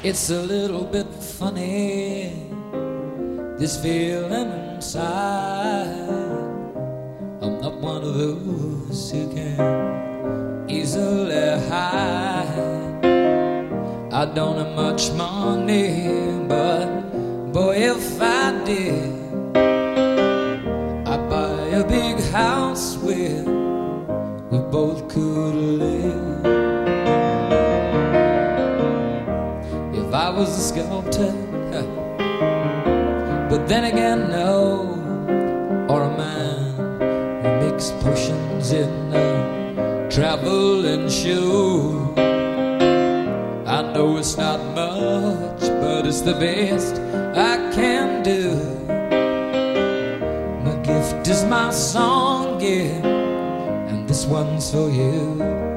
It's a little bit funny, this feeling inside. I'm not one of those who can easily hide. I don't have much money, but boy, if I did, I'd buy a big house where we both could live. If I was a sculptor, but then again, no, or a man who makes potions in a traveling show. I know it's not much, but it's the best I can do. My gift is my song, yeah, and this one's for you.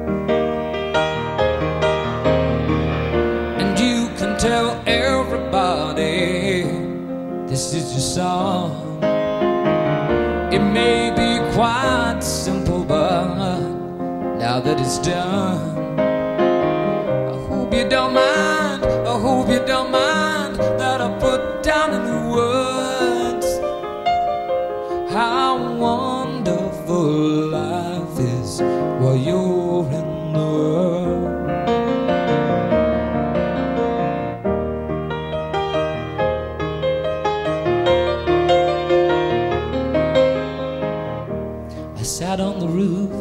And you can tell everybody this is your song. It may be quite simple, but now that it's done, you don't mind, I hope you don't mind that I put down in the words how wonderful life is while you're in the world. I sat on the roof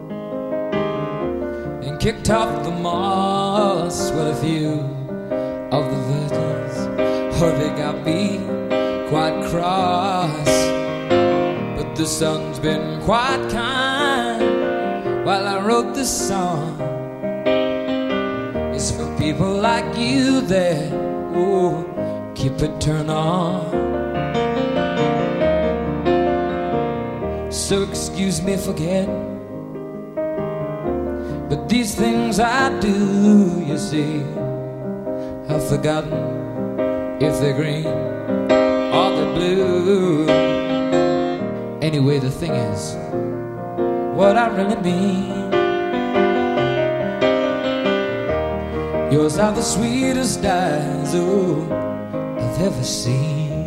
and kicked off the moss with a few of the virgins. Oh, they got me quite cross, but the sun's been quite kind while I wrote this song. It's for people like you that, oh, keep it turned on. So excuse me for getting, but these things I do, you see, I've forgotten if they're green or they're blue. Anyway, the thing is, what I really mean, yours are the sweetest eyes, oh, I've ever seen.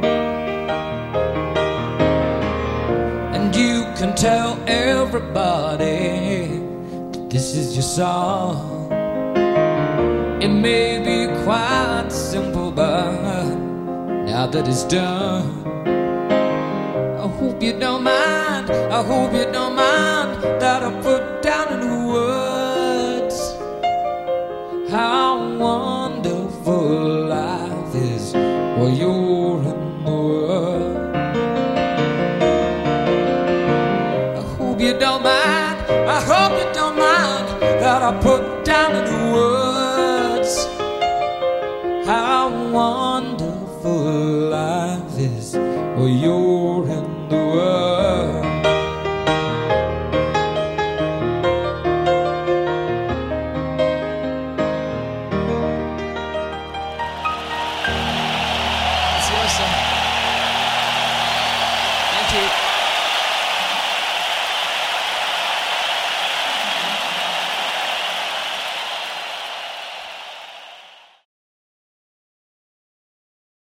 And you can tell everybody this is your song. It may be quite simple, but now that it's done, I hope you don't mind, I hope you don't mind that I put down in the words how wonderful life is while you're in the world. I hope you don't mind, I hope you don't mind that I put down in the words how wonderful life is while you're in the world. It's yours, son. Thank you.